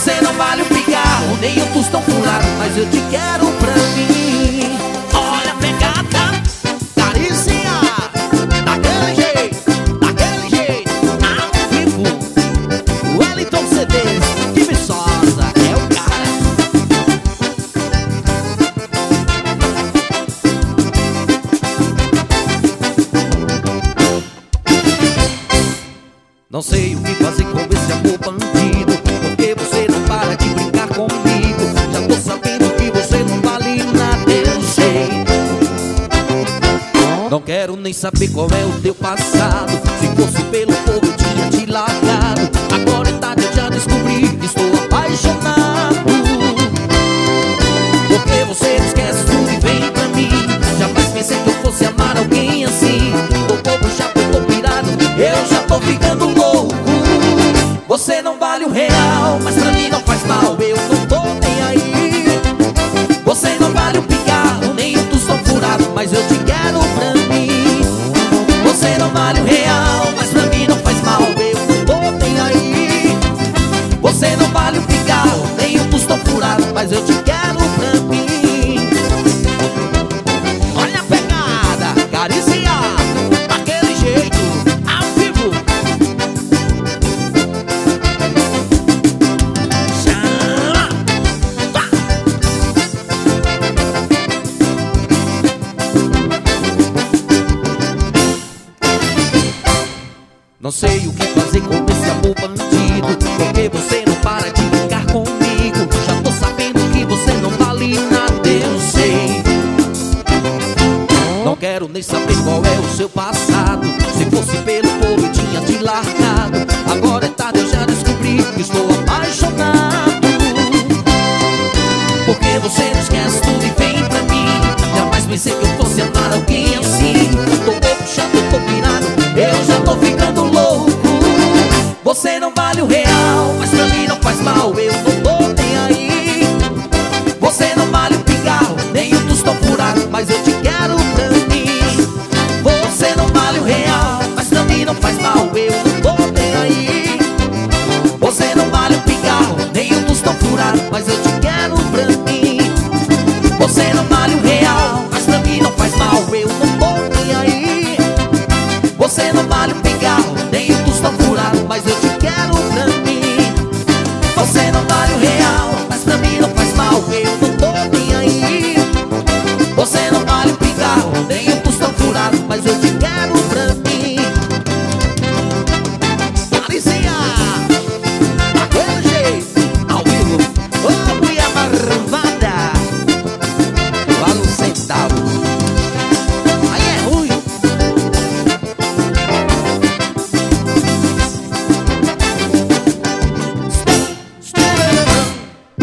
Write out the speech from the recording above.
Você não vale um pigarro, nem um tostão furado, mas eu te quero pra mim. Olha a pegada, carícia, daquele jeito, ao vivo. Wellington CDs, que Viçosa, é o cara. Não sei o que fazer com esse amor bandido, porque você não para de brincar comigo. Já tô sabendo que você não vale nada, eu sei. Não quero nem saber qual é o teu passado. Se fosse pelo povo eu tinha te largado. Agora é tarde, eu já descobri que estou apaixonado. Porque você não esquece tudo e vem pra mim. Jamais pensei que eu fosse amar alguém assim. Tô bobo, chato, tô pirado, eu já tô ficando louco. Você não vale R$1, mas pra mim não faz mal, eu não tô nem aí. Você não vale um pigarro, nem um tostão furado, mas eu te quero pra mim. Você não vale R$1, mas pra mim não faz mal, eu não tô nem aí. Você não vale um pigarro, nem um tostão furado, mas eu te quero pra mim. Olha a pegada, carícia, daquele jeito, ao vivo. Não sei o que fazer com esse amor bandido, porque você não para de brincar comigo. Já tô sabendo que você não vale nada, eu sei. Não quero nem saber qual é o seu passado. Se fosse pelo povo eu tinha te largado. Agora é tarde, eu já descobri que estou apaixonado. Porque você não esquece tudo e vem pra mim. Jamais pensei que eu fosse amar alguém assim. Tô pouco chato, tô pirado, eu já tô ficando louco. Você não vale R$1, mas pra mim não faz mal, eu não tô nem aí. Você não vale um pigarro, nem um tostão furado, mas eu te quero pra mim. Você não vale R$1, mas pra mim não faz mal, eu não tô nem aí. Você não vale um pigarro, nem um tostão furado, mas eu te quero pra mim. Você não vale R$1, mas pra mim não faz mal, eu não tô nem aí. Você não vale